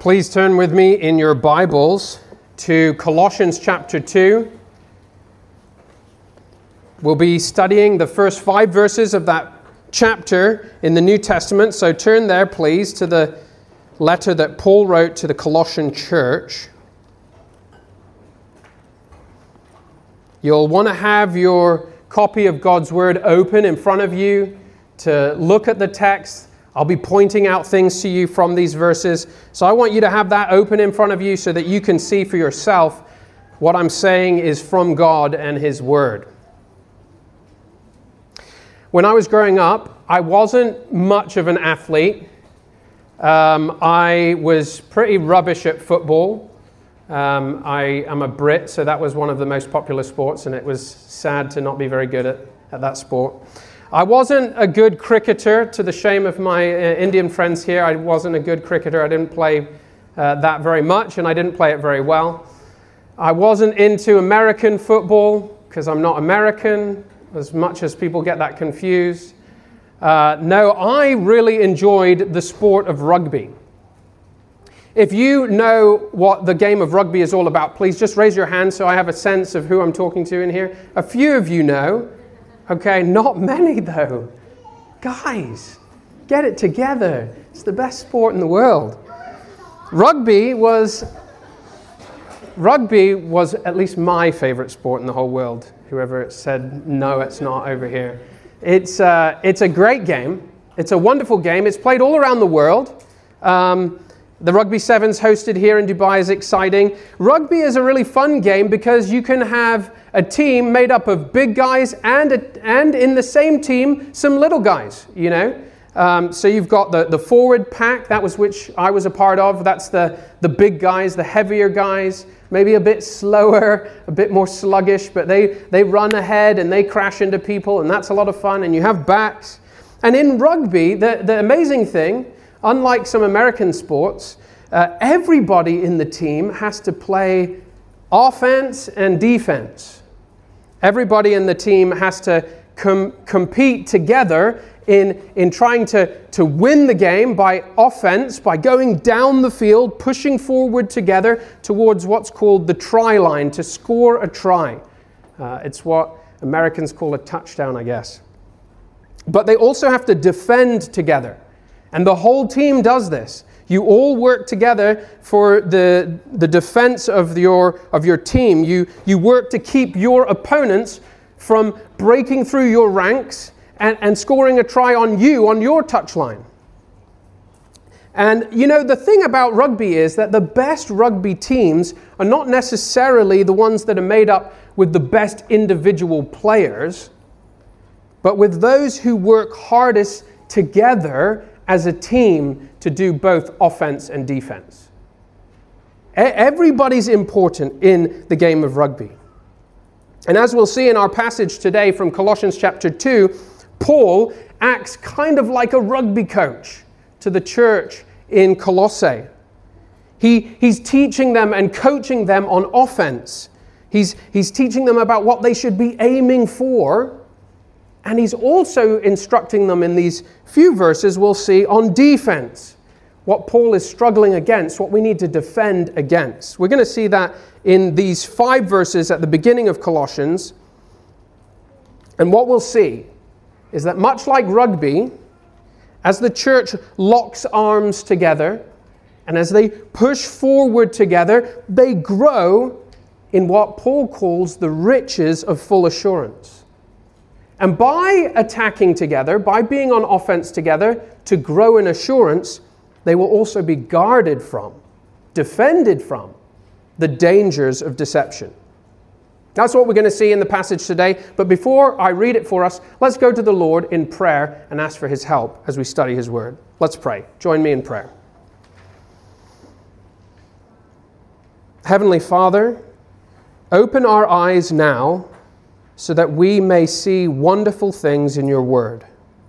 Please turn with me in your Bibles to Colossians chapter 2. We'll be studying the first 5 verses of that chapter in the New Testament. So turn there, please, to the letter that Paul wrote to the Colossian church. You'll want to have your copy of God's Word open in front of you to look at the text. I'll be pointing out things to you from these verses. So I want you to have that open in front of you so that you can see for yourself what I'm saying is from God and His Word. When I was growing up, I wasn't much of an athlete. I was pretty rubbish at football. I am a Brit, so that was one of the most popular sports, and it was sad to not be very good at that sport. I wasn't a good cricketer, to the shame of my Indian friends here. I wasn't a good cricketer. I didn't play that very much, and I didn't play it very well. I wasn't into American football, because I'm not American, as much as people get that confused. No, I really enjoyed the sport of rugby. If you know what the game of rugby is all about, please just raise your hand so I have a sense of who I'm talking to in here. A few of you know. Okay, not many though. Guys, get it together. It's the best sport in the world. Rugby was at least my favorite sport in the whole world. Whoever said no, it's not over here. It's a great game. It's a wonderful game. It's played all around the world. The Rugby Sevens hosted here in Dubai is exciting. Rugby is a really fun game because you can have a team made up of big guys and in the same team, some little guys, you know. So you've got the forward pack, that was which I was a part of. That's the big guys, the heavier guys, maybe a bit slower, a bit more sluggish, but they run ahead and they crash into people, and that's a lot of fun. And you have backs. And in rugby, the amazing thing, unlike some American sports, everybody in the team has to play offense and defense. Everybody in the team has to compete together in trying to win the game by offense, by going down the field, pushing forward together towards what's called the try line, to score a try. It's what Americans call a touchdown, I guess. But they also have to defend together. And the whole team does this. You all work together for the defense of your team. You work to keep your opponents from breaking through your ranks and scoring a try on you, on your touchline. And you know, the thing about rugby is that the best rugby teams are not necessarily the ones that are made up with the best individual players, but with those who work hardest together as a team to do both offense and defense. Everybody's important in the game of rugby. And as we'll see in our passage today from Colossians chapter 2, Paul acts kind of like a rugby coach to the church in Colossae. He's teaching them and coaching them on offense. He's teaching them about what they should be aiming for. And he's also instructing them in these few verses we'll see on defense. What Paul is struggling against, what we need to defend against. We're going to see that in these 5 verses at the beginning of Colossians. And what we'll see is that much like rugby, as the church locks arms together and as they push forward together, they grow in what Paul calls the riches of full assurance. And by attacking together, by being on offense together, to grow in assurance, they will also be guarded from, defended from, the dangers of deception. That's what we're going to see in the passage today. But before I read it for us, let's go to the Lord in prayer and ask for His help as we study His Word. Let's pray. Join me in prayer. Heavenly Father, open our eyes now so that we may see wonderful things in your word.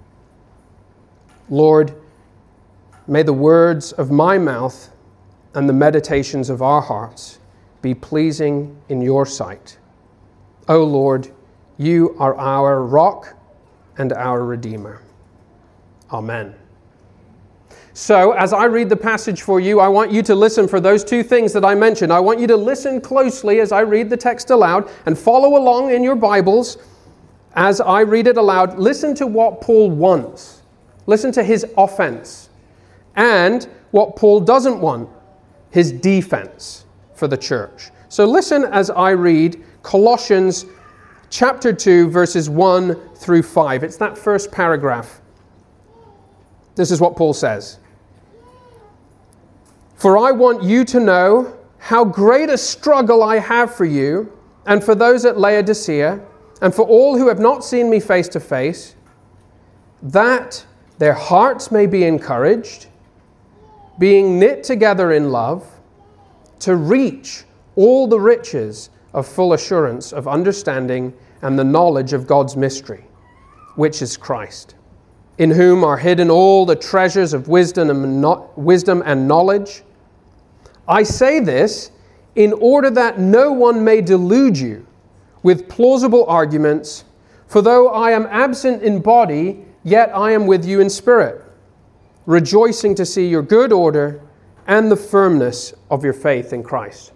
Lord, may the words of my mouth and the meditations of our hearts be pleasing in your sight. O Lord, you are our rock and our Redeemer. Amen. So, as I read the passage for you, I want you to listen for those two things that I mentioned. I want you to listen closely as I read the text aloud and follow along in your Bibles as I read it aloud. Listen to what Paul wants. Listen to his offense and what Paul doesn't want, his defense for the church. So listen as I read Colossians chapter 2, verses 1 through 5. It's that first paragraph. This is what Paul says. For I want you to know how great a struggle I have for you and for those at Laodicea and for all who have not seen me face to face, that their hearts may be encouraged, being knit together in love, to reach all the riches of full assurance of understanding and the knowledge of God's mystery, which is Christ, in whom are hidden all the treasures of wisdom and knowledge. I say this in order that no one may delude you with plausible arguments, for though I am absent in body, yet I am with you in spirit, rejoicing to see your good order and the firmness of your faith in Christ.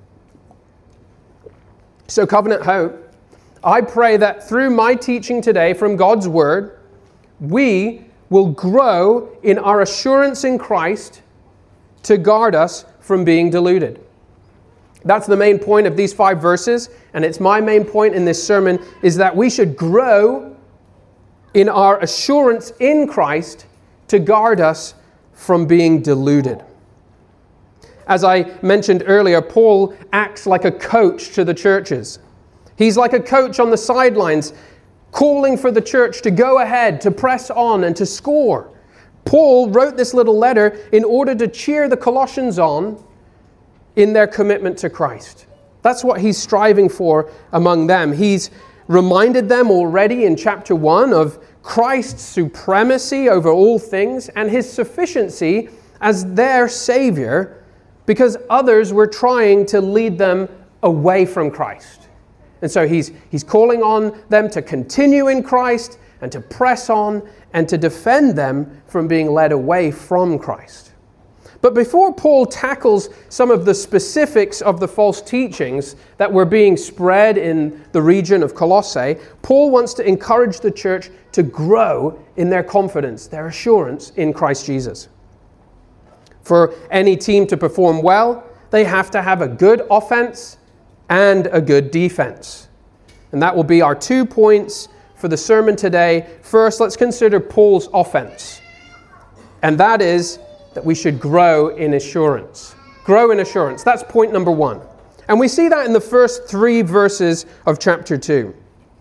So, Covenant Hope, I pray that through my teaching today from God's Word, we will grow in our assurance in Christ to guard us from being deluded. That's the main point of these 5 verses, and it's my main point in this sermon, is that we should grow in our assurance in Christ to guard us from being deluded. As I mentioned earlier, Paul acts like a coach to the churches. He's like a coach on the sidelines, calling for the church to go ahead, to press on, and to score. Paul wrote this little letter in order to cheer the Colossians on in their commitment to Christ. That's what he's striving for among them. He's reminded them already in chapter 1 of Christ's supremacy over all things and his sufficiency as their Savior, because others were trying to lead them away from Christ. And so he's calling on them to continue in Christ and to press on and to defend them from being led away from Christ. But before Paul tackles some of the specifics of the false teachings that were being spread in the region of Colossae, Paul wants to encourage the church to grow in their confidence, their assurance in Christ Jesus. For any team to perform well, they have to have a good offense and a good defense. And that will be our 2 points for the sermon today. First, let's consider Paul's offense. And that is that we should grow in assurance. Grow in assurance. That's point number 1. And we see that in the first 3 verses of chapter 2.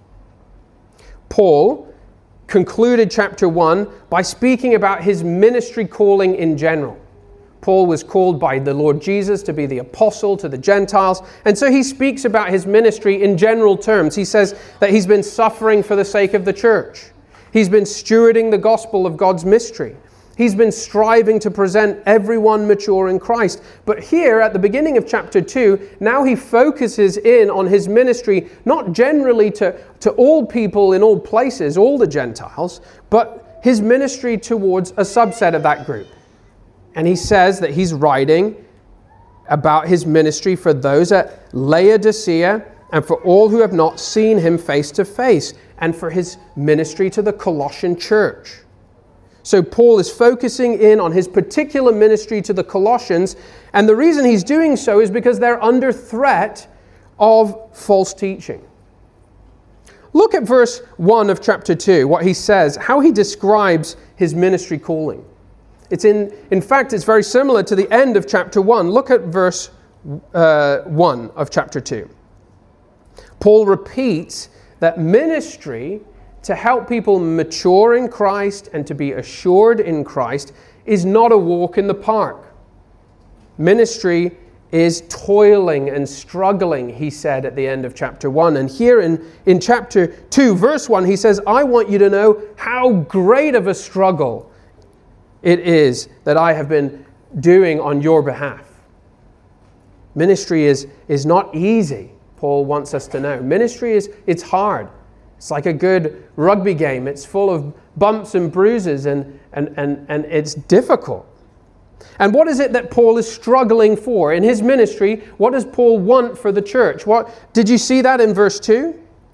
Paul concluded chapter 1 by speaking about his ministry calling in general. Paul was called by the Lord Jesus to be the apostle to the Gentiles. And so he speaks about his ministry in general terms. He says that he's been suffering for the sake of the church. He's been stewarding the gospel of God's mystery. He's been striving to present everyone mature in Christ. But here at the beginning of chapter 2, now he focuses in on his ministry, not generally to all people in all places, all the Gentiles, but his ministry towards a subset of that group. And he says that he's writing about his ministry for those at Laodicea and for all who have not seen him face to face, and for his ministry to the Colossian church. So Paul is focusing in on his particular ministry to the Colossians, and the reason he's doing so is because they're under threat of false teaching. Look at verse 1 of chapter 2, what he says, how he describes his ministry calling. In fact, it's very similar to the end of chapter 1. Look at verse 1 of chapter 2. Paul repeats that ministry to help people mature in Christ and to be assured in Christ is not a walk in the park. Ministry is toiling and struggling, he said at the end of chapter 1. And here in chapter 2, verse 1, he says, I want you to know how great of a struggle it is that I have been doing on your behalf. Ministry is not easy, Paul wants us to know. Ministry it's hard. It's like a good rugby game. It's full of bumps and bruises and it's difficult. And what is it that Paul is struggling for? In his ministry, what does Paul want for the church? Did you see that in verse 2?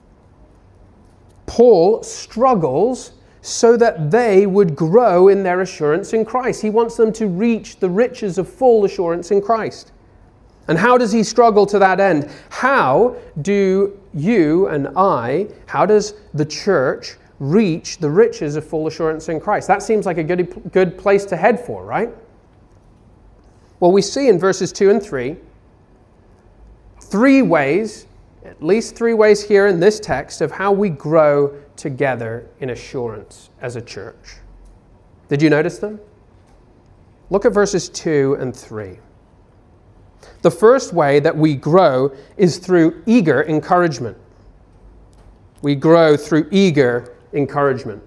Paul struggles so that they would grow in their assurance in Christ. He wants them to reach the riches of full assurance in Christ. And how does he struggle to that end? How do you and I, how does the church reach the riches of full assurance in Christ? That seems like a good place to head for, right? Well, we see in verses 2 and 3, at least three ways here in this text of how we grow together in assurance as a church. Did you notice them? Look at verses 2 and 3. The first way that we grow is through eager encouragement. We grow through eager encouragement.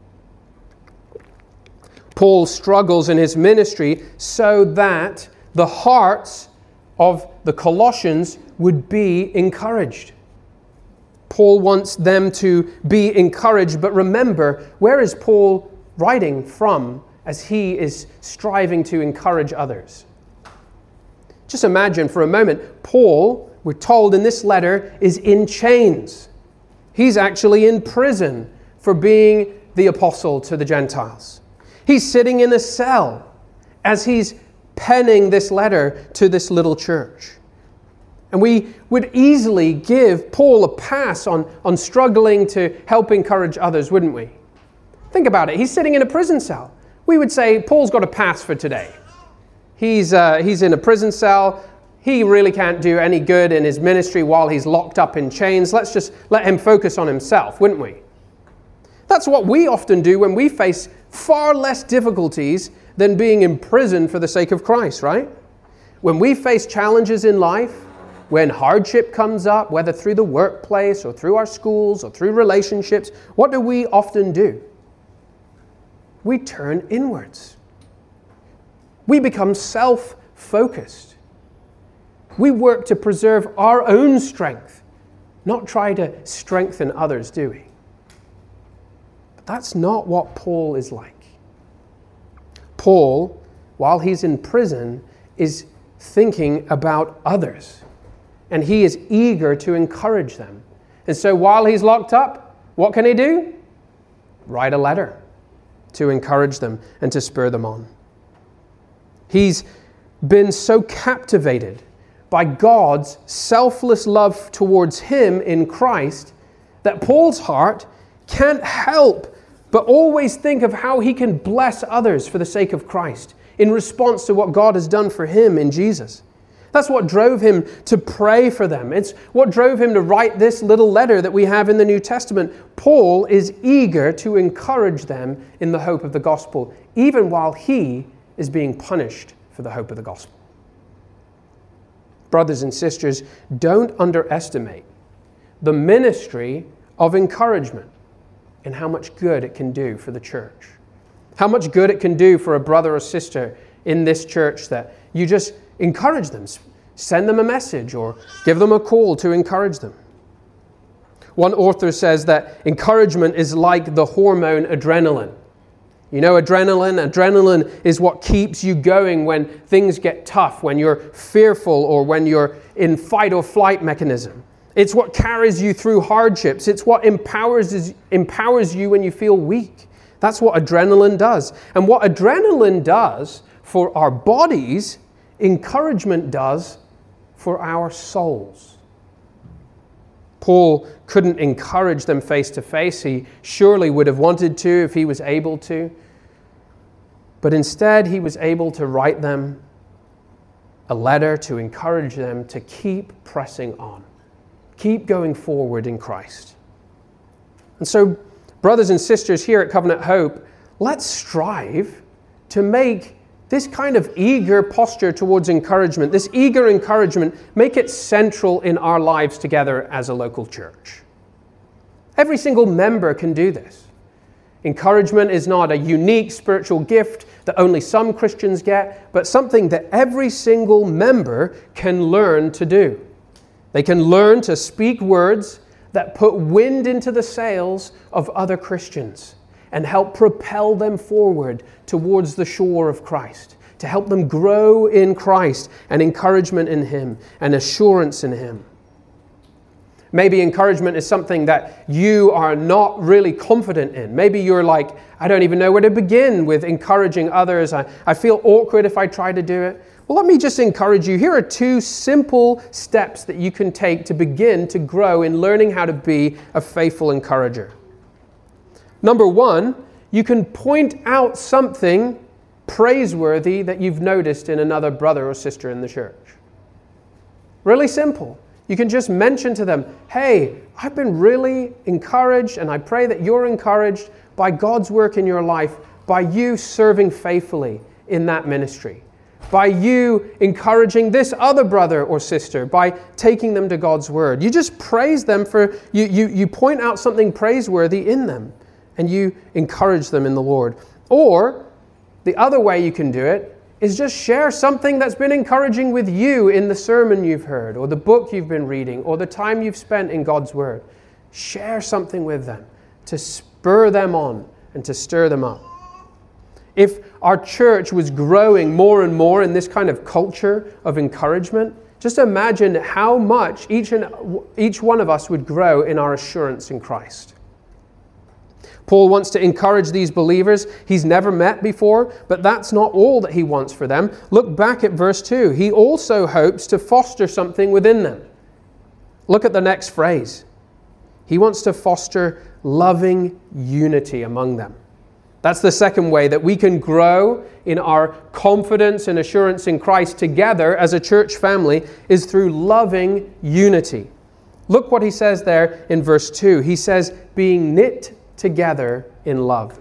Paul struggles in his ministry so that the hearts of the Colossians would be encouraged. Paul wants them to be encouraged, but remember, where is Paul writing from as he is striving to encourage others? Just imagine for a moment, Paul, we're told in this letter, is in chains. He's actually in prison for being the apostle to the Gentiles. He's sitting in a cell as he's penning this letter to this little church. And we would easily give Paul a pass on struggling to help encourage others, wouldn't we? Think about it. He's sitting in a prison cell. We would say, Paul's got a pass for today. He's in a prison cell. He really can't do any good in his ministry while he's locked up in chains. Let's just let him focus on himself, wouldn't we? That's what we often do when we face far less difficulties than being imprisoned for the sake of Christ, right? When we face challenges in life, when hardship comes up, whether through the workplace or through our schools or through relationships, what do we often do? We turn inwards. We become self-focused. We work to preserve our own strength, not try to strengthen others, do we? But that's not what Paul is like. Paul, while he's in prison, is thinking about others, and he is eager to encourage them. And so while he's locked up, what can he do? Write a letter to encourage them and to spur them on. He's been so captivated by God's selfless love towards him in Christ that Paul's heart can't help but always think of how he can bless others for the sake of Christ in response to what God has done for him in Jesus. That's what drove him to pray for them. It's what drove him to write this little letter that we have in the New Testament. Paul is eager to encourage them in the hope of the gospel, even while he is being punished for the hope of the gospel. Brothers and sisters, don't underestimate the ministry of encouragement and how much good it can do for the church. How much good it can do for a brother or sister in this church that you just encourage them, send them a message or give them a call to encourage them. One author says that encouragement is like the hormone adrenaline. You know adrenaline? Adrenaline is what keeps you going when things get tough, when you're fearful or when you're in fight or flight mechanism. It's what carries you through hardships. It's what empowers you when you feel weak. That's what adrenaline does. And what adrenaline does for our bodies, encouragement does for our souls. Paul couldn't encourage them face to face. He surely would have wanted to if he was able to. But instead, he was able to write them a letter to encourage them to keep pressing on. Keep going forward in Christ. And so, brothers and sisters here at Covenant Hope, let's strive to make this kind of eager posture towards encouragement, this eager encouragement, make it central in our lives together as a local church. Every single member can do this. Encouragement is not a unique spiritual gift that only some Christians get, but something that every single member can learn to do. They can learn to speak words that put wind into the sails of other Christians and help propel them forward towards the shore of Christ, to help them grow in Christ and encouragement in Him and assurance in Him. Maybe encouragement is something that you are not really confident in. Maybe you're like, I don't even know where to begin with encouraging others. I feel awkward if I try to do it. Well, let me just encourage you. Here are 2 simple steps that you can take to begin to grow in learning how to be a faithful encourager. Number 1, you can point out something praiseworthy that you've noticed in another brother or sister in the church. Really simple. You can just mention to them, hey, I've been really encouraged, and I pray that you're encouraged by God's work in your life, by you serving faithfully in that ministry, by you encouraging this other brother or sister, by taking them to God's word. You just praise them for, you point out something praiseworthy in them, and you encourage them in the Lord. Or the other way you can do it is just share something that's been encouraging with you in the sermon you've heard, or the book you've been reading, or the time you've spent in God's word. Share something with them to spur them on and to stir them up. If our church was growing more and more in this kind of culture of encouragement, just imagine how much each one of us would grow in our assurance in Christ. Paul wants to encourage these believers he's never met before, but that's not all that he wants for them. Look back at verse 2. He also hopes to foster something within them. Look at the next phrase. He wants to foster loving unity among them. That's the second way that we can grow in our confidence and assurance in Christ together as a church family, is through loving unity. Look what he says there in verse 2. He says, being knit together in love.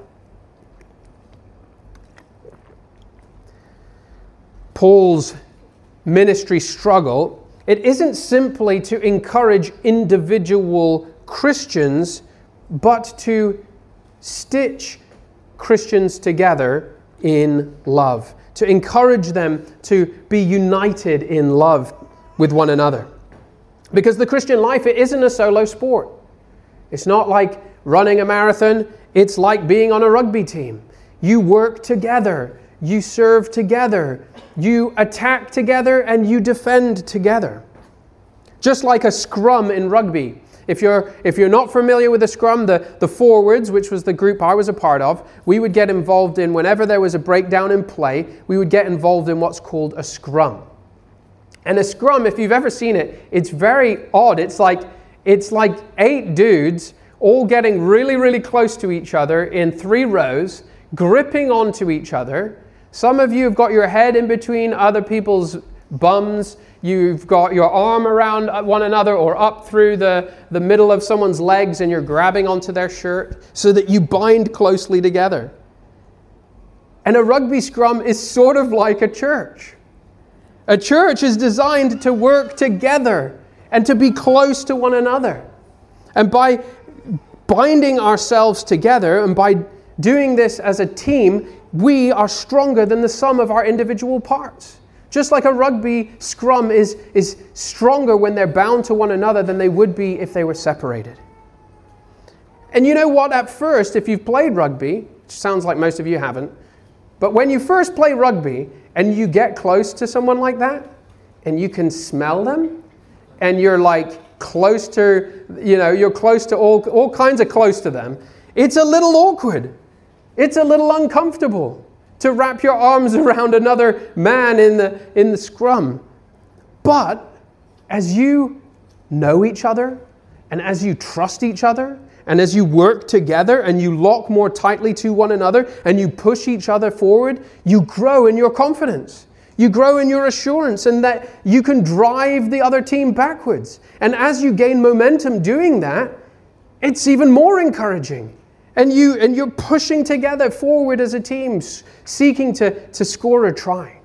Paul's ministry struggle, it isn't simply to encourage individual Christians, but to stitch Christians together in love, to encourage them to be united in love with one another. Because the Christian life, it isn't a solo sport. It's not like running a marathon. It's like being on a rugby team. You work together. You serve together. You attack together and you defend together. Just like a scrum in rugby. If you're not familiar with the scrum, the forwards, which was the group I was a part of, we would get involved in, whenever there was a breakdown in play, we would get involved in what's called a scrum. And a scrum, if you've ever seen it, it's very odd. It's like 8 dudes all getting really, really close to each other in 3 rows, gripping onto each other. Some of you have got your head in between other people's bums. You've got your arm around one another or up through the middle of someone's legs, and you're grabbing onto their shirt so that you bind closely together. And a rugby scrum is sort of like a church. A church is designed to work together and to be close to one another. And by binding ourselves together and by doing this as a team, we are stronger than the sum of our individual parts. Just like a rugby scrum is stronger when they're bound to one another than they would be if they were separated. And you know what? At first, if you've played rugby, which sounds like most of you haven't, but when you first play rugby and you get close to someone like that, and you can smell them, and you're like close to, you're close to all kinds of close to them, it's a little awkward. It's a little uncomfortable to wrap your arms around another man in the scrum. But as you know each other, and as you trust each other, and as you work together and you lock more tightly to one another and you push each other forward, you grow in your confidence. You grow in your assurance, and that you can drive the other team backwards. And as you gain momentum doing that, it's even more encouraging. And you're pushing together forward as a team, seeking to score a try.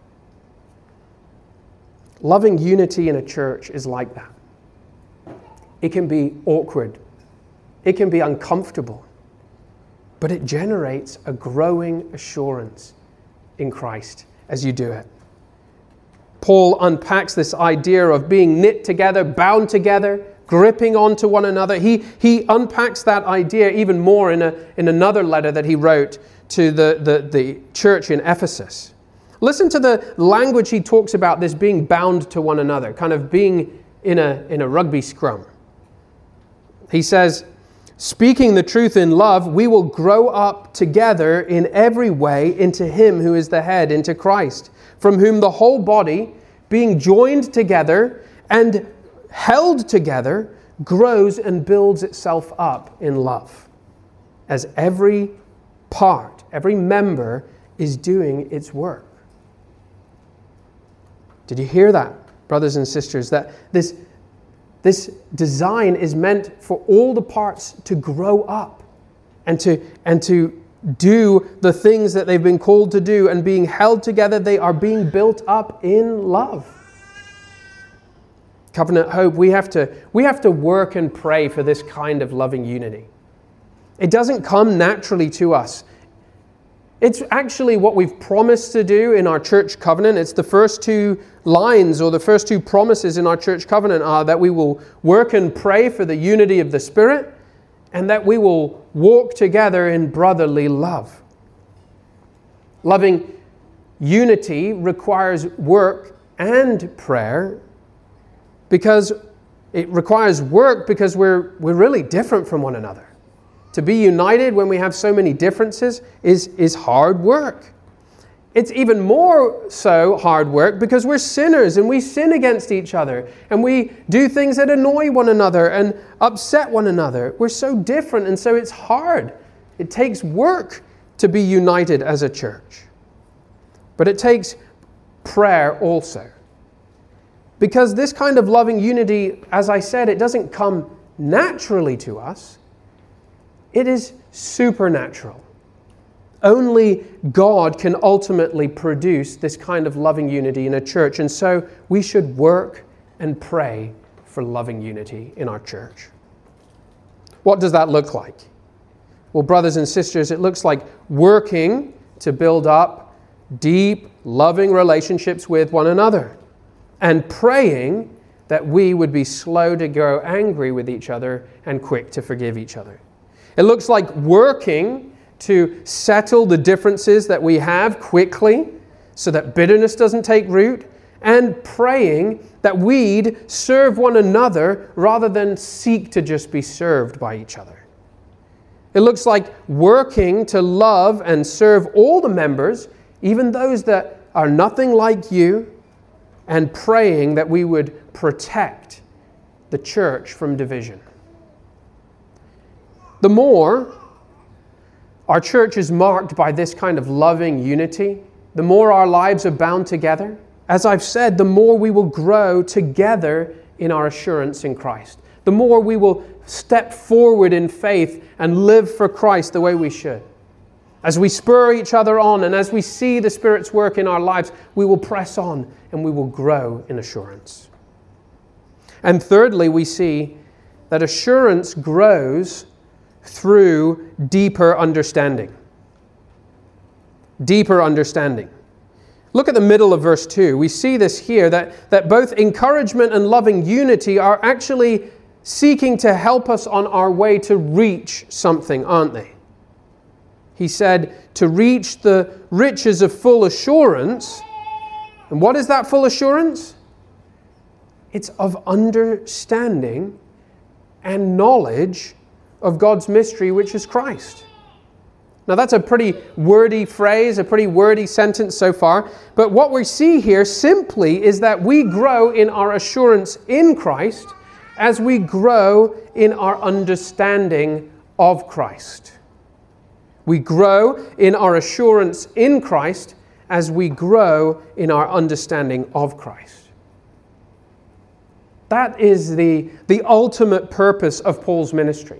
Loving unity in a church is like that. It can be awkward. It can be uncomfortable. But it generates a growing assurance in Christ as you do it. Paul unpacks this idea of being knit together, bound together, gripping onto one another. He unpacks that idea even more in another letter that he wrote to the church in Ephesus. Listen to the language he talks about this being bound to one another, kind of being in a rugby scrum. He says, speaking the truth in love, we will grow up together in every way into him who is the head, into Christ, from whom the whole body, being joined together and held together, grows and builds itself up in love, as every part, every member is doing its work. Did you hear that, brothers and sisters? That this design is meant for all the parts to grow up and to do the things that they've been called to do, and being held together, they are being built up in love. Covenant Hope, we have to work and pray for this kind of loving unity. It doesn't come naturally to us. It's actually what we've promised to do in our church covenant. It's the first two lines, or the first two promises in our church covenant are that we will work and pray for the unity of the Spirit, and that we will walk together in brotherly love. Loving unity requires work and prayer, because it requires work because we're really different from one another. To be united when we have so many differences is hard work. It's even more so hard work because we're sinners and we sin against each other and we do things that annoy one another and upset one another. We're so different, and so it's hard. It takes work to be united as a church. But it takes prayer also. Because this kind of loving unity, as I said, it doesn't come naturally to us. It is supernatural. Only God can ultimately produce this kind of loving unity in a church. And so we should work and pray for loving unity in our church. What does that look like? Well, brothers and sisters, it looks like working to build up deep, loving relationships with one another, and praying that we would be slow to grow angry with each other and quick to forgive each other. It looks like working to settle the differences that we have quickly so that bitterness doesn't take root, and praying that we'd serve one another rather than seek to just be served by each other. It looks like working to love and serve all the members, even those that are nothing like you, and praying that we would protect the church from division. The more our church is marked by this kind of loving unity, the more our lives are bound together. As I've said, the more we will grow together in our assurance in Christ. The more we will step forward in faith and live for Christ the way we should. As we spur each other on and as we see the Spirit's work in our lives, we will press on and we will grow in assurance. And thirdly, we see that assurance grows through deeper understanding. Deeper understanding. Look at the middle of verse 2. We see this here, that both encouragement and loving unity are actually seeking to help us on our way to reach something, aren't they? He said, to reach the riches of full assurance. And what is that full assurance? It's of understanding and knowledge of God's mystery, which is Christ. Now that's a pretty wordy phrase, a pretty wordy sentence so far. But what we see here simply is that we grow in our assurance in Christ as we grow in our understanding of Christ. We grow in our assurance in Christ as we grow in our understanding of Christ. That is the ultimate purpose of Paul's ministry.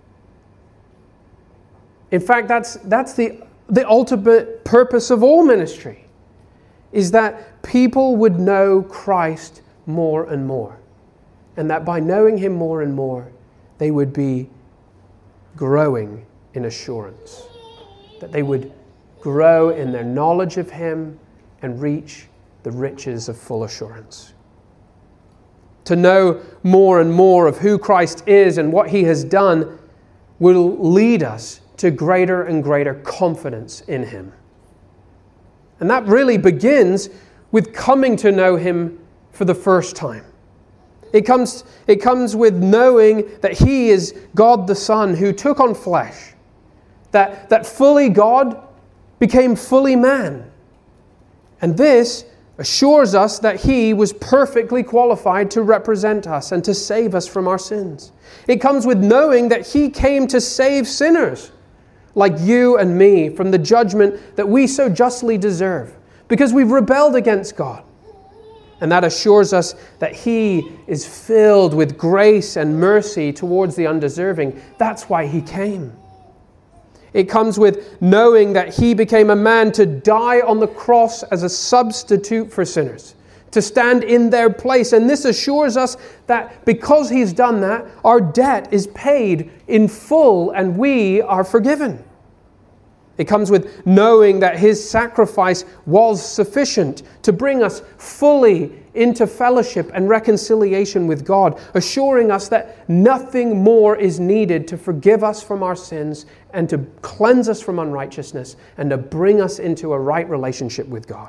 In fact, that's the ultimate purpose of all ministry, is that people would know Christ more and more. And that by knowing Him more and more, they would be growing in assurance. That they would grow in their knowledge of Him and reach the riches of full assurance. To know more and more of who Christ is and what He has done will lead us to greater and greater confidence in Him. And that really begins with coming to know Him for the first time. It comes with knowing that He is God the Son who took on flesh, that fully God became fully man. And this assures us that He was perfectly qualified to represent us and to save us from our sins. It comes with knowing that He came to save sinners like you and me from the judgment that we so justly deserve because we've rebelled against God. And that assures us that He is filled with grace and mercy towards the undeserving. That's why He came. It comes with knowing that He became a man to die on the cross as a substitute for sinners, to stand in their place. And this assures us that because He's done that, our debt is paid in full and we are forgiven. It comes with knowing that His sacrifice was sufficient to bring us fully into fellowship and reconciliation with God, assuring us that nothing more is needed to forgive us from our sins and to cleanse us from unrighteousness and to bring us into a right relationship with God.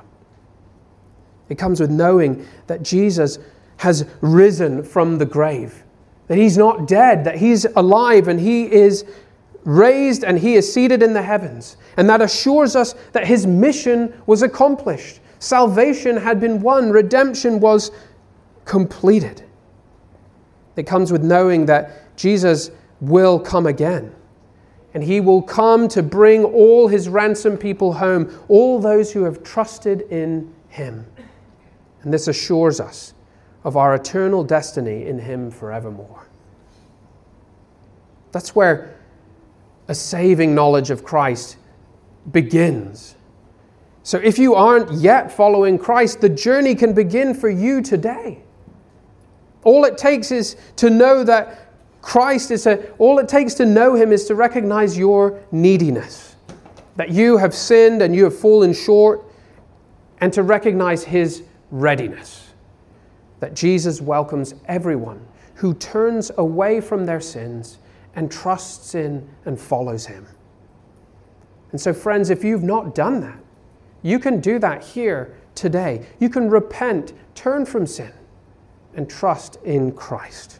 It comes with knowing that Jesus has risen from the grave, that He's not dead, that He's alive and He is raised and He is seated in the heavens. And that assures us that His mission was accomplished. Salvation had been won. Redemption was completed. It comes with knowing that Jesus will come again. And He will come to bring all His ransomed people home, all those who have trusted in Him. And this assures us of our eternal destiny in Him forevermore. That's where a saving knowledge of Christ begins. So if you aren't yet following Christ, the journey can begin for you today. All it takes is to know that Christ all it takes to know Him is to recognize your neediness, that you have sinned and you have fallen short, and to recognize His readiness, that Jesus welcomes everyone who turns away from their sins and trusts in and follows Him. And so, friends, if you've not done that, you can do that here today. You can repent, turn from sin, and trust in Christ.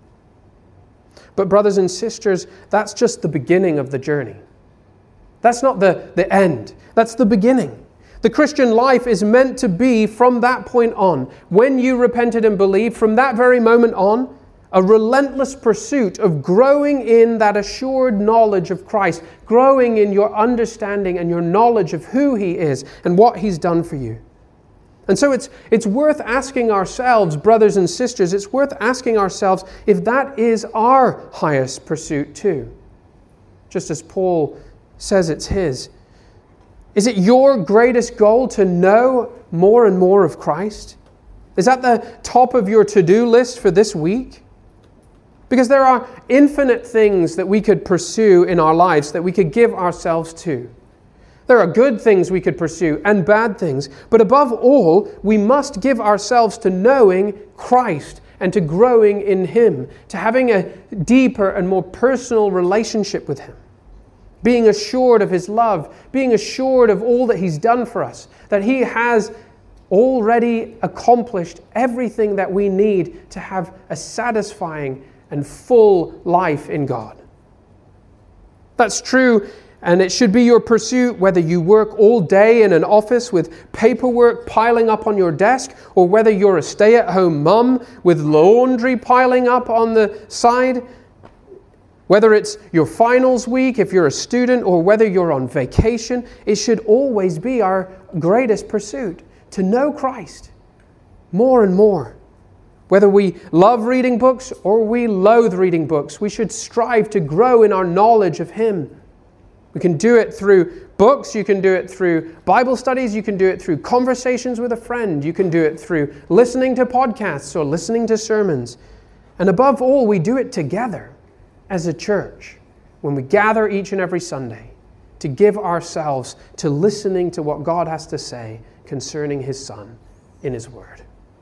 But brothers and sisters, that's just the beginning of the journey. That's not the end. That's the beginning. The Christian life is meant to be, from that point on, when you repented and believed, from that very moment on, a relentless pursuit of growing in that assured knowledge of Christ, growing in your understanding and your knowledge of who He is and what He's done for you. And so it's worth asking ourselves, brothers and sisters, it's worth asking ourselves if that is our highest pursuit too. Just as Paul says it's his. Is it your greatest goal to know more and more of Christ? Is that the top of your to-do list for this week? Because there are infinite things that we could pursue in our lives, that we could give ourselves to. There are good things we could pursue and bad things. But above all, we must give ourselves to knowing Christ and to growing in Him, to having a deeper and more personal relationship with Him. Being assured of His love, being assured of all that He's done for us, that He has already accomplished everything that we need to have a satisfying and full life in God. That's true, and it should be your pursuit whether you work all day in an office with paperwork piling up on your desk, or whether you're a stay-at-home mum with laundry piling up on the side. Whether it's your finals week, if you're a student, or whether you're on vacation, it should always be our greatest pursuit to know Christ more and more. Whether we love reading books or we loathe reading books, we should strive to grow in our knowledge of Him. We can do it through books, you can do it through Bible studies, you can do it through conversations with a friend, you can do it through listening to podcasts or listening to sermons. And above all, we do it together as a church when we gather each and every Sunday to give ourselves to listening to what God has to say concerning His Son in His Word.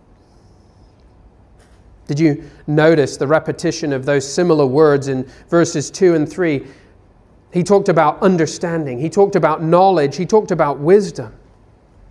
Did you notice the repetition of those similar words in verses 2 and 3? He talked about understanding. He talked about knowledge. He talked about wisdom.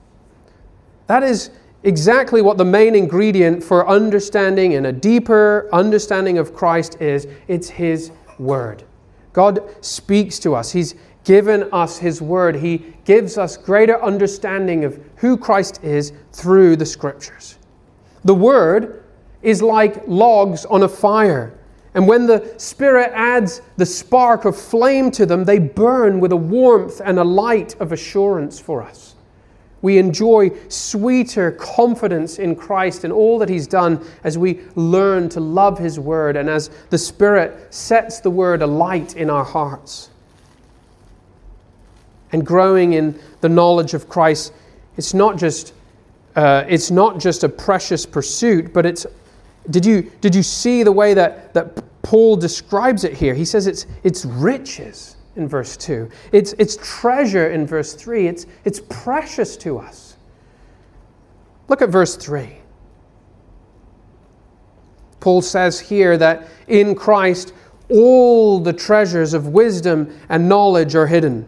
That is exactly what the main ingredient for understanding and a deeper understanding of Christ is. It's His Word. God speaks to us. He's given us His Word. He gives us greater understanding of who Christ is through the Scriptures. The Word is like logs on a fire. And when the Spirit adds the spark of flame to them, they burn with a warmth and a light of assurance for us. We enjoy sweeter confidence in Christ and all that He's done as we learn to love His Word and as the Spirit sets the Word alight in our hearts. And growing in the knowledge of Christ, it's not just a precious pursuit, but it's. Did you see the way that Paul describes it here? He says it's riches in verse 2. It's treasure in verse 3. It's precious to us. Look at verse 3. Paul says here that in Christ all the treasures of wisdom and knowledge are hidden.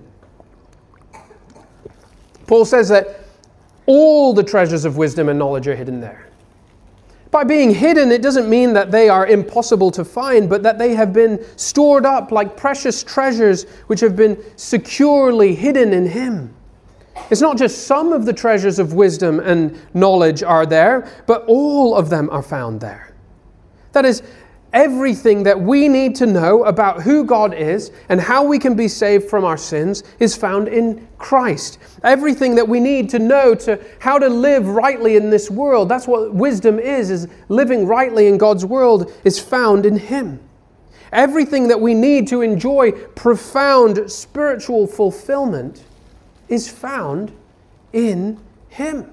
Paul says that all the treasures of wisdom and knowledge are hidden there. By being hidden, it doesn't mean that they are impossible to find, but that they have been stored up like precious treasures which have been securely hidden in Him. It's not just some of the treasures of wisdom and knowledge are there, but all of them are found there. That is, everything that we need to know about who God is and how we can be saved from our sins is found in Christ. Everything that we need to know to how to live rightly in this world, that's what wisdom is living rightly in God's world, is found in Him. Everything that we need to enjoy profound spiritual fulfillment is found in Him.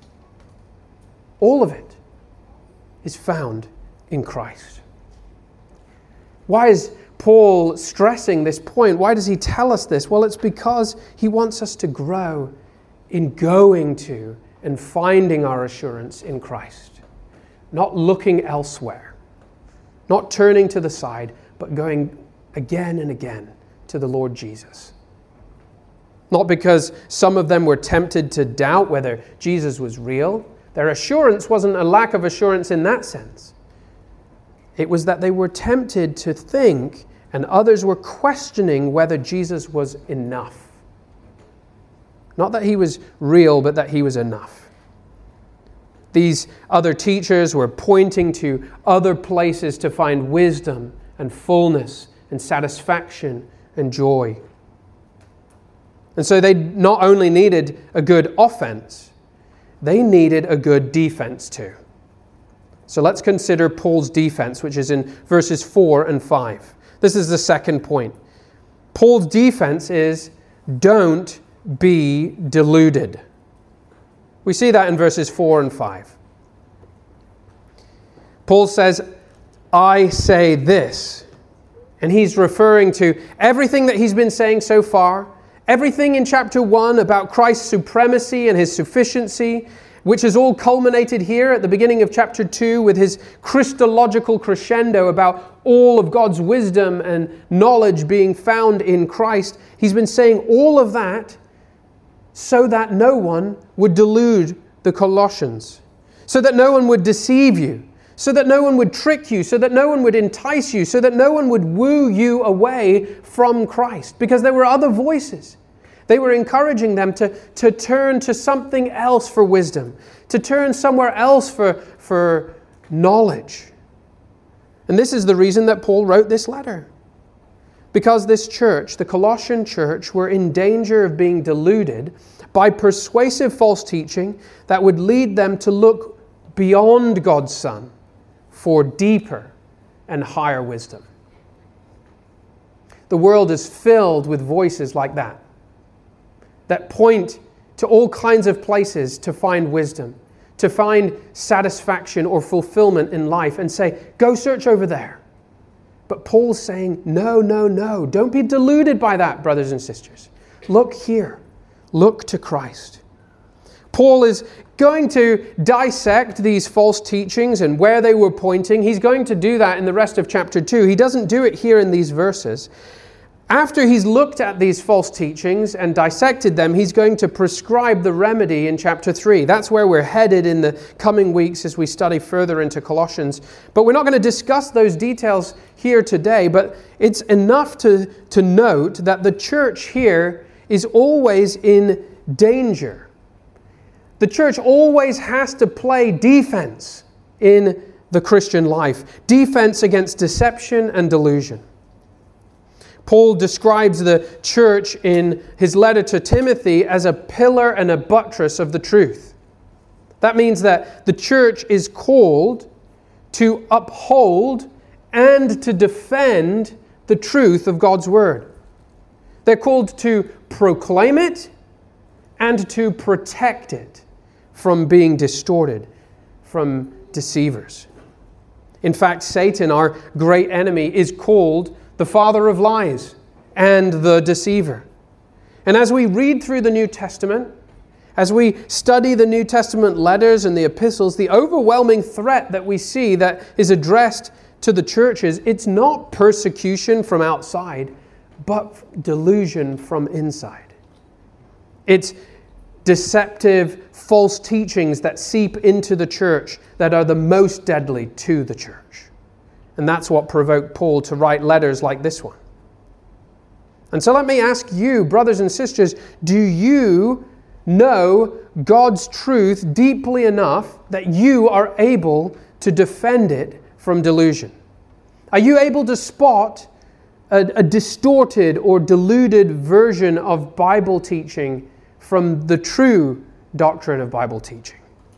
All of it is found in Christ. Why is Paul stressing this point? Why does he tell us this? Well, it's because he wants us to grow in going to and finding our assurance in Christ. Not looking elsewhere. Not turning to the side, but going again and again to the Lord Jesus. Not because some of them were tempted to doubt whether Jesus was real. Their assurance wasn't a lack of assurance in that sense. It was that they were tempted to think, and others were questioning whether Jesus was enough. Not that He was real, but that He was enough. These other teachers were pointing to other places to find wisdom and fullness and satisfaction and joy. And so they not only needed a good offense, they needed a good defense too. So let's consider Paul's defense, which is in verses 4 and 5. This is the second point. Paul's defense is, don't be deluded. We see that in verses 4 and 5. Paul says, I say this. And he's referring to everything that he's been saying so far, everything in chapter 1 about Christ's supremacy and His sufficiency, which is all culminated here at the beginning of chapter 2 with his Christological crescendo about all of God's wisdom and knowledge being found in Christ. He's been saying all of that so that no one would delude the Colossians, so that no one would deceive you, so that no one would trick you, so that no one would entice you, so that no one would woo you away from Christ, because there were other voices. They were encouraging them to turn to something else for wisdom, to turn somewhere else for knowledge. And this is the reason that Paul wrote this letter. Because this church, the Colossian church, were in danger of being deluded by persuasive false teaching that would lead them to look beyond God's Son for deeper and higher wisdom. The world is filled with voices like that point to all kinds of places to find wisdom, to find satisfaction or fulfillment in life, and say, go search over there. But Paul's saying, no, don't be deluded by that, brothers and sisters. Look here. Look to Christ. Paul is going to dissect these false teachings and where they were pointing. He's going to do that in the rest of chapter 2. He doesn't do it here in these verses. After he's looked at these false teachings and dissected them, he's going to prescribe the remedy in chapter 3. That's where we're headed in the coming weeks as we study further into Colossians. But we're not going to discuss those details here today, but it's enough to note that the church here is always in danger. The church always has to play defense in the Christian life. Defense against deception and delusion. Paul describes the church in his letter to Timothy as a pillar and a buttress of the truth. That means that the church is called to uphold and to defend the truth of God's Word. They're called to proclaim it and to protect it from being distorted, from deceivers. In fact, Satan, our great enemy, is called the father of lies and the deceiver. And as we read through the New Testament, as we study the New Testament letters and the epistles, the overwhelming threat that we see that is addressed to the churches, it's not persecution from outside, but delusion from inside. It's deceptive, false teachings that seep into the church that are the most deadly to the church. And that's what provoked Paul to write letters like this one. And so let me ask you, brothers and sisters, do you know God's truth deeply enough that you are able to defend it from delusion? Are you able to spot a distorted or deluded version of Bible teaching from the true doctrine of Bible teaching?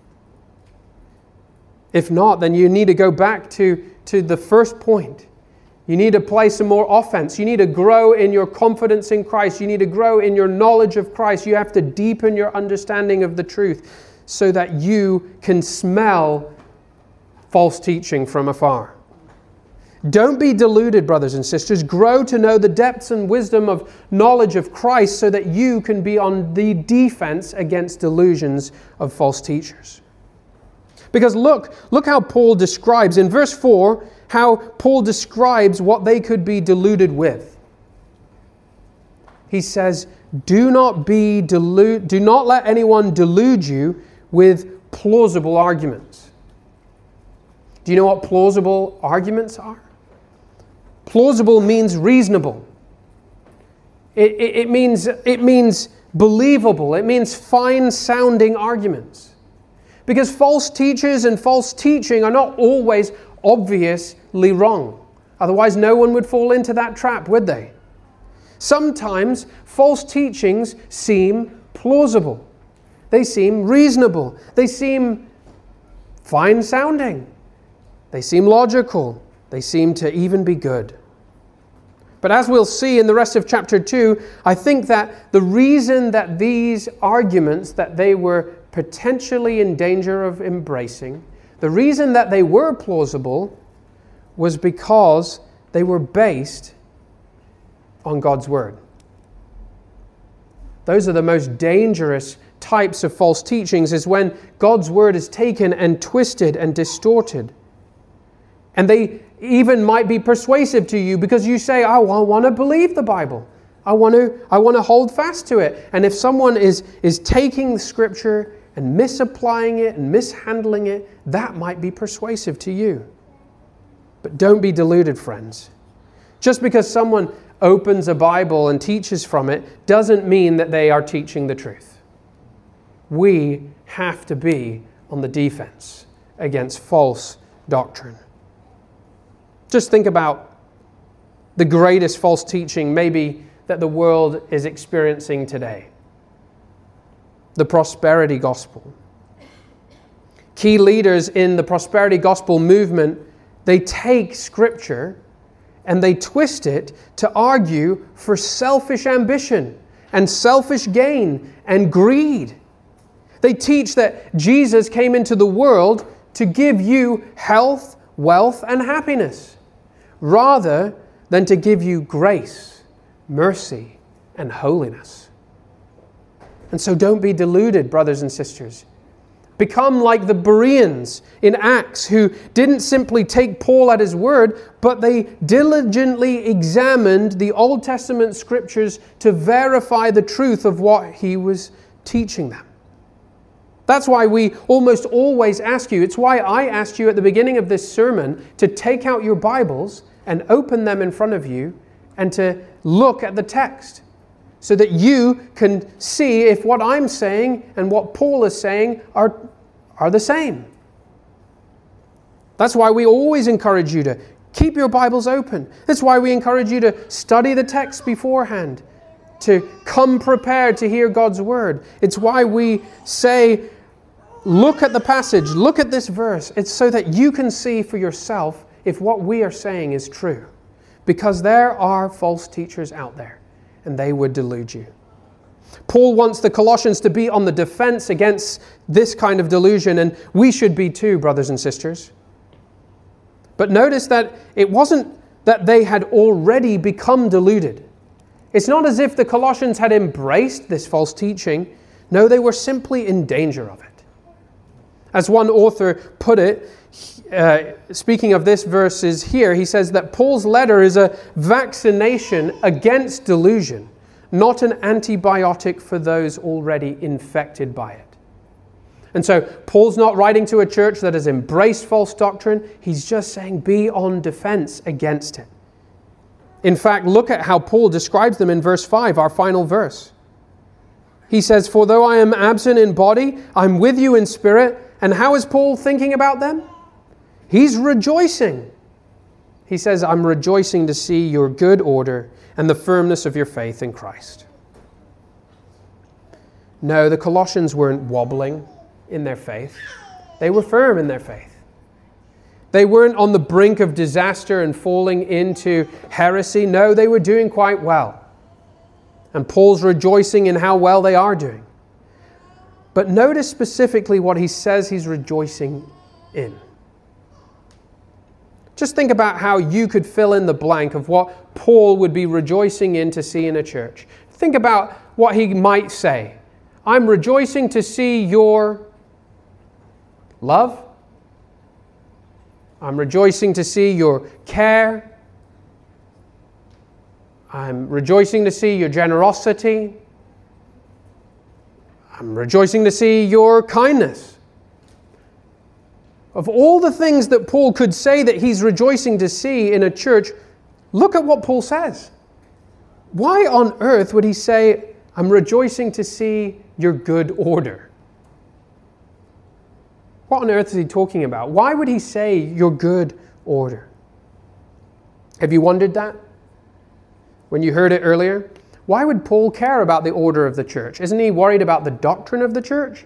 If not, then you need to go back to the first point. You need to play some more offense. You need to grow in your confidence in Christ. You need to grow in your knowledge of Christ. You have to deepen your understanding of the truth so that you can smell false teaching from afar. Don't be deluded, brothers and sisters. Grow to know the depths and wisdom of knowledge of Christ so that you can be on the defense against delusions of false teachers. Because look how Paul describes, in verse 4, how Paul describes what they could be deluded with. He says, do not let anyone delude you with plausible arguments. Do you know what plausible arguments are? Plausible means reasonable. It means believable. It means fine-sounding arguments. Because false teachers and false teaching are not always obviously wrong. Otherwise, no one would fall into that trap, would they? Sometimes false teachings seem plausible. They seem reasonable. They seem fine-sounding. They seem logical. They seem to even be good. But as we'll see in the rest of chapter 2, I think that the reason that these arguments that they were potentially in danger of embracing, the reason that they were plausible was because they were based on God's Word. Those are the most dangerous types of false teachings, is when God's Word is taken and twisted and distorted. And they even might be persuasive to you because you say, oh, I want to believe the Bible. I want to hold fast to it. And if someone is taking the Scripture and misapplying it and mishandling it, that might be persuasive to you. But don't be deluded, friends. Just because someone opens a Bible and teaches from it doesn't mean that they are teaching the truth. We have to be on the defense against false doctrine. Just think about the greatest false teaching maybe that the world is experiencing today. The prosperity gospel. Key leaders in the prosperity gospel movement, they take Scripture and they twist it to argue for selfish ambition and selfish gain and greed. They teach that Jesus came into the world to give you health, wealth, and happiness, rather than to give you grace, mercy, and holiness. And so don't be deluded, brothers and sisters. Become like the Bereans in Acts, who didn't simply take Paul at his word, but they diligently examined the Old Testament scriptures to verify the truth of what he was teaching them. That's why we almost always ask you, it's why I asked you at the beginning of this sermon to take out your Bibles and open them in front of you and to look at the text, so that you can see if what I'm saying and what Paul is saying are the same. That's why we always encourage you to keep your Bibles open. That's why we encourage you to study the text beforehand, to come prepared to hear God's word. It's why we say, look at the passage, look at this verse. It's so that you can see for yourself if what we are saying is true. Because there are false teachers out there, and they would delude you. Paul wants the Colossians to be on the defense against this kind of delusion, and we should be too, brothers and sisters. But notice that it wasn't that they had already become deluded. It's not as if the Colossians had embraced this false teaching. No, they were simply in danger of it. As one author put it, speaking of this verses here, he says that Paul's letter is a vaccination against delusion, not an antibiotic for those already infected by it. And so Paul's not writing to a church that has embraced false doctrine. He's just saying be on defense against it. In fact, look at how Paul describes them in verse 5, our final verse. He says, "For though I am absent in body, I'm with you in spirit." And how is Paul thinking about them? He's rejoicing. He says, "I'm rejoicing to see your good order and the firmness of your faith in Christ." No, the Colossians weren't wobbling in their faith. They were firm in their faith. They weren't on the brink of disaster and falling into heresy. No, they were doing quite well. And Paul's rejoicing in how well they are doing. But notice specifically what he says he's rejoicing in. Just think about how you could fill in the blank of what Paul would be rejoicing in to see in a church. Think about what he might say. I'm rejoicing to see your love. I'm rejoicing to see your care. I'm rejoicing to see your generosity. I'm rejoicing to see your kindness. Of all the things that Paul could say that he's rejoicing to see in a church, look at what Paul says. Why on earth would he say, I'm rejoicing to see your good order? What on earth is he talking about? Why would he say your good order? Have you wondered that? When you heard it earlier? Why would Paul care about the order of the church? Isn't he worried about the doctrine of the church?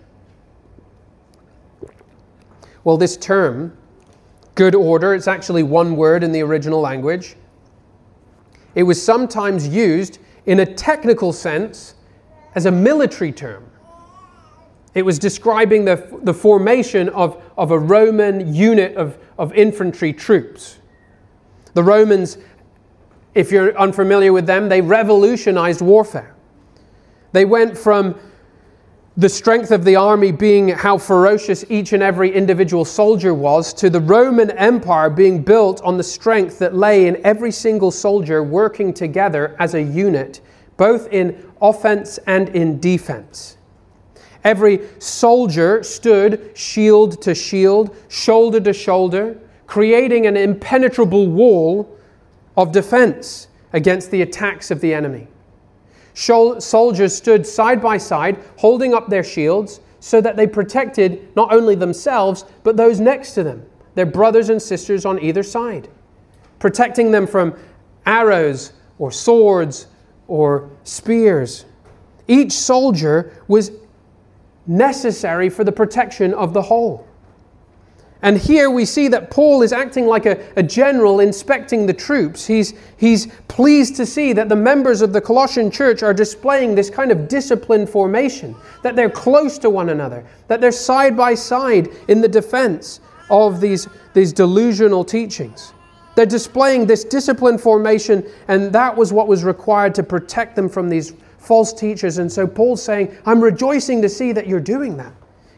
Well, this term, good order, it's actually one word in the original language. It was sometimes used in a technical sense as a military term. It was describing the formation of a Roman unit of infantry troops. The Romans, if you're unfamiliar with them, they revolutionized warfare. They went from the strength of the army being how ferocious each and every individual soldier was, to the Roman Empire being built on the strength that lay in every single soldier working together as a unit, both in offense and in defense. Every soldier stood shield to shield, shoulder to shoulder, creating an impenetrable wall of defense against the attacks of the enemy. Soldiers stood side by side, holding up their shields so that they protected not only themselves, but those next to them, their brothers and sisters on either side, protecting them from arrows or swords or spears. Each soldier was necessary for the protection of the whole. And here we see that Paul is acting like a general inspecting the troops. He's pleased to see that the members of the Colossian church are displaying this kind of disciplined formation, that they're close to one another, that they're side by side in the defense of these delusional teachings. They're displaying this disciplined formation, and that was what was required to protect them from these false teachers. And so Paul's saying, I'm rejoicing to see that you're doing that.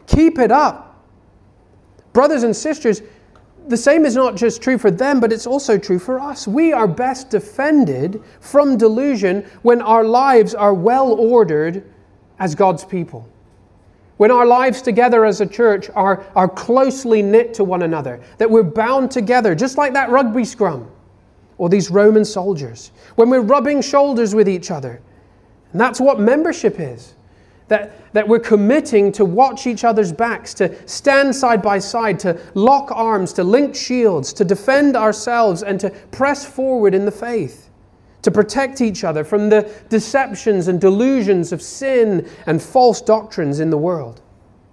Keep it up. Brothers and sisters, the same is not just true for them, but it's also true for us. We are best defended from delusion when our lives are well ordered as God's people. When our lives together as a church are closely knit to one another, that we're bound together, just like that rugby scrum or these Roman soldiers. When we're rubbing shoulders with each other. And that's what membership is. That we're committing to watch each other's backs, to stand side by side, to lock arms, to link shields, to defend ourselves and to press forward in the faith. To protect each other from the deceptions and delusions of sin and false doctrines in the world.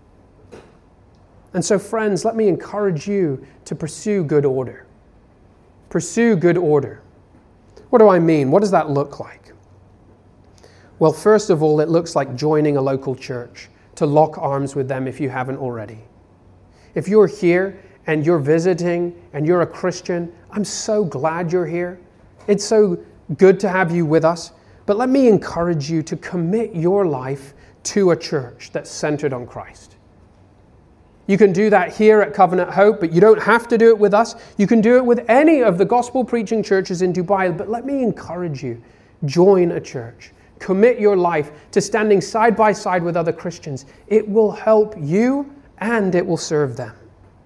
And so, friends, let me encourage you to pursue good order. Pursue good order. What do I mean? What does that look like? Well, first of all, it looks like joining a local church, to lock arms with them if you haven't already. If you're here and you're visiting and you're a Christian, I'm so glad you're here. It's so good to have you with us, but let me encourage you to commit your life to a church that's centered on Christ. You can do that here at Covenant Hope, but you don't have to do it with us. You can do it with any of the gospel preaching churches in Dubai, but let me encourage you, join a church. Commit your life to standing side by side with other Christians. It will help you and it will serve them.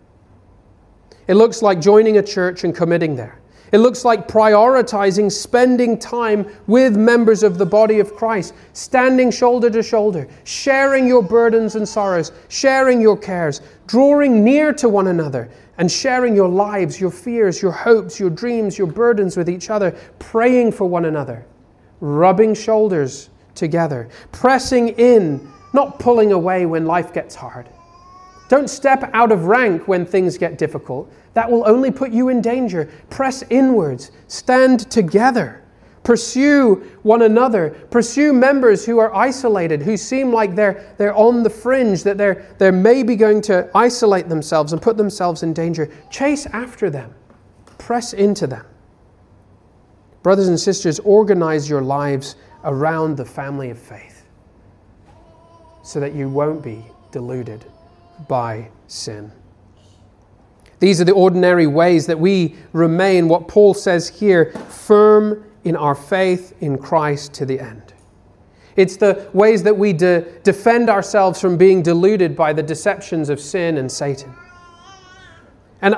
It looks like joining a church and committing there. It looks like prioritizing spending time with members of the body of Christ, standing shoulder to shoulder, sharing your burdens and sorrows, sharing your cares, drawing near to one another, and sharing your lives, your fears, your hopes, your dreams, your burdens with each other, praying for one another, rubbing shoulders together, pressing in, not pulling away when life gets hard. Don't step out of rank when things get difficult. That will only put you in danger. Press inwards. Stand together. Pursue one another. Pursue members who are isolated, who seem like they're on the fringe, that they're maybe going to isolate themselves and put themselves in danger. Chase after them. Press into them. Brothers and sisters, organize your lives around the family of faith so that you won't be deluded by sin. These are the ordinary ways that we remain, what Paul says here, firm in our faith in Christ to the end. It's the ways that we defend ourselves from being deluded by the deceptions of sin and Satan. And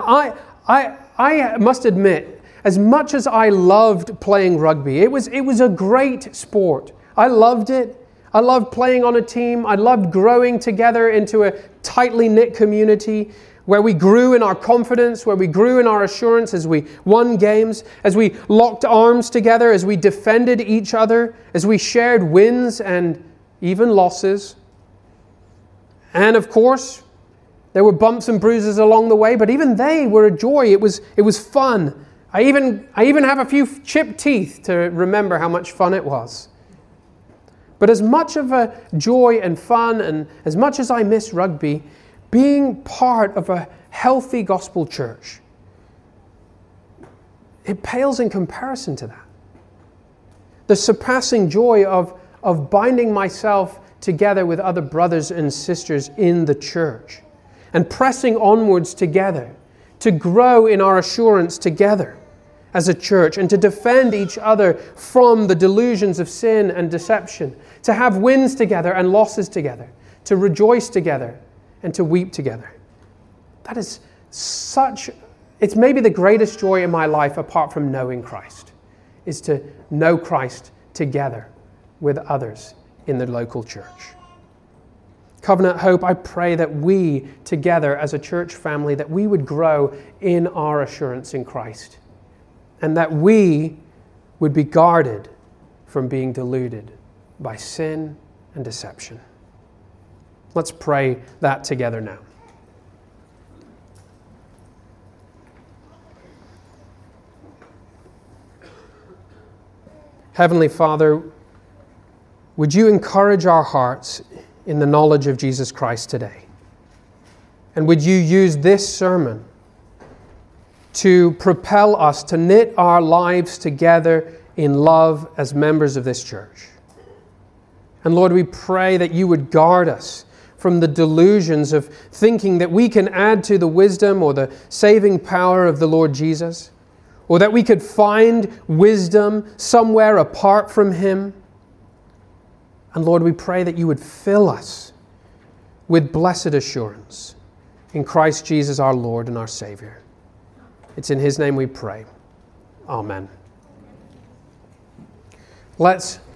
I must admit, as much as I loved playing rugby, it was a great sport. I loved it. I loved playing on a team. I loved growing together into a tightly knit community where we grew in our confidence, where we grew in our assurance as we won games, as we locked arms together, as we defended each other, as we shared wins and even losses. And of course, there were bumps and bruises along the way, but even they were a joy. It was fun. I even have a few chipped teeth to remember how much fun it was. But as much of a joy and fun, and as much as I miss rugby, being part of a healthy gospel church, it pales in comparison to that. The surpassing joy of binding myself together with other brothers and sisters in the church and pressing onwards together to grow in our assurance together as a church and to defend each other from the delusions of sin and deception, to have wins together and losses together, to rejoice together and to weep together. That is it's maybe the greatest joy in my life apart from knowing Christ, is to know Christ together with others in the local church. Covenant Hope, I pray that we together as a church family, that we would grow in our assurance in Christ, and that we would be guarded from being deluded by sin and deception. Let's pray that together now. Heavenly Father, would you encourage our hearts in the knowledge of Jesus Christ today? And would you use this sermon to propel us to knit our lives together in love as members of this church? And Lord, we pray that you would guard us from the delusions of thinking that we can add to the wisdom or the saving power of the Lord Jesus, or that we could find wisdom somewhere apart from Him. And Lord, we pray that you would fill us with blessed assurance in Christ Jesus our Lord and our Savior. It's in His name we pray. Amen. Let's